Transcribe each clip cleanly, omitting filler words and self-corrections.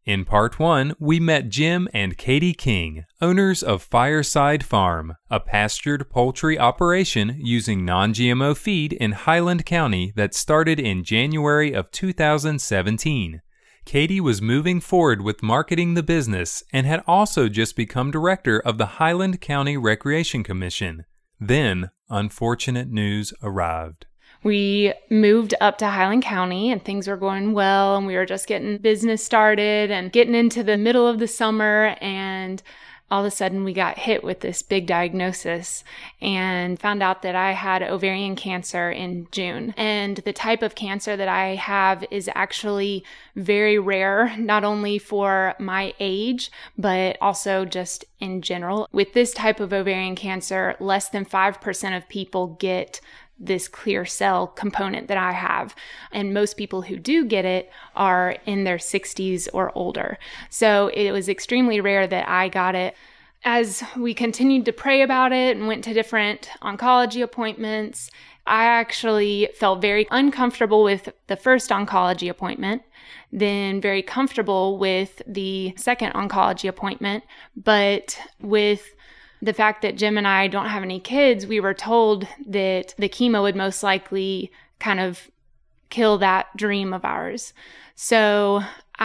In Part 1, we met Jim and Katie King, owners of Fireside Farm, a pastured poultry operation using non-GMO feed in Highland County that started in January of 2017. Katie was moving forward with marketing the business and had also just become director of the Highland County Recreation Commission. Then, unfortunate news arrived. We moved up to Highland County and things were going well, and we were just getting business started and getting into the middle of the summer, and all of a sudden we got hit with this big diagnosis and found out that I had ovarian cancer in June. And the type of cancer that I have is actually very rare, not only for my age, but also just in general. With this type of ovarian cancer, less than 5% of people get this clear cell component that I have. And most people who do get it are in their 60s or older. So it was extremely rare that I got it. As we continued to pray about it and went to different oncology appointments, I actually felt very uncomfortable with the first oncology appointment, then very comfortable with the second oncology appointment. But with the fact that Jim and I don't have any kids, we were told that the chemo would most likely kind of kill that dream of ours. So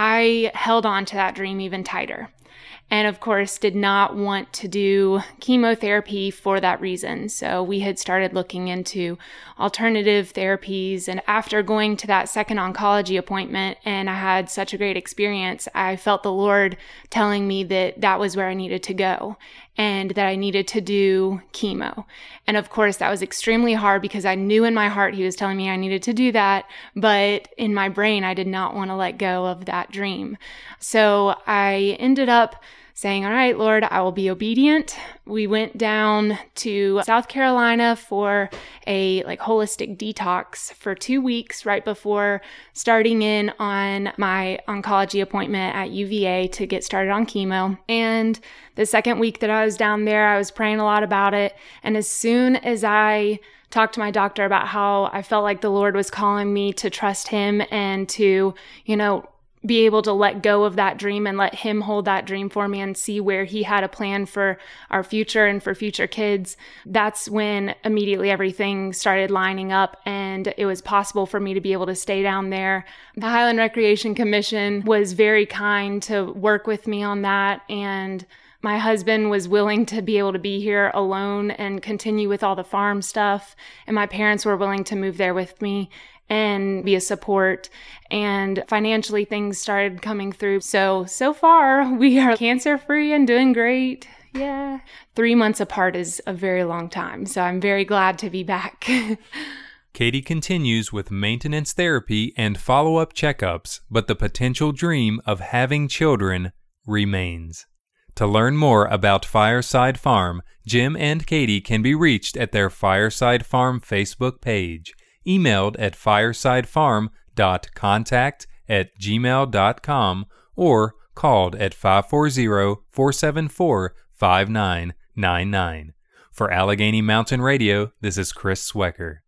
I held on to that dream even tighter. And of course, did not want to do chemotherapy for that reason. So we had started looking into alternative therapies. And after going to that second oncology appointment, and I had such a great experience, I felt the Lord telling me that that was where I needed to go and that I needed to do chemo. And of course, that was extremely hard because I knew in my heart He was telling me I needed to do that. But in my brain, I did not want to let go of that dream. So I ended up saying, all right, Lord, I will be obedient. We went down to South Carolina for a holistic detox for 2 weeks right before starting in on my oncology appointment at UVA to get started on chemo. And the second week that I was down there, I was praying a lot about it. And as soon as I talked to my doctor about how I felt like the Lord was calling me to trust Him and to, be able to let go of that dream and let Him hold that dream for me and see where He had a plan for our future and for future kids, that's when immediately everything started lining up and it was possible for me to be able to stay down there. The Highland Recreation Commission was very kind to work with me on that, and my husband was willing to be able to be here alone and continue with all the farm stuff, and my parents were willing to move there with me and be a support. And financially, things started coming through. So far, we are cancer-free and doing great. Yeah. 3 months apart is a very long time. So I'm very glad to be back. Katie continues with maintenance therapy and follow-up checkups, but the potential dream of having children remains. To learn more about Fireside Farm, Jim and Katie can be reached at their Fireside Farm Facebook page, emailed at firesidefarm.contact@gmail.com, or called at 540-474-5999. For Allegheny Mountain Radio, this is Chris Swecker.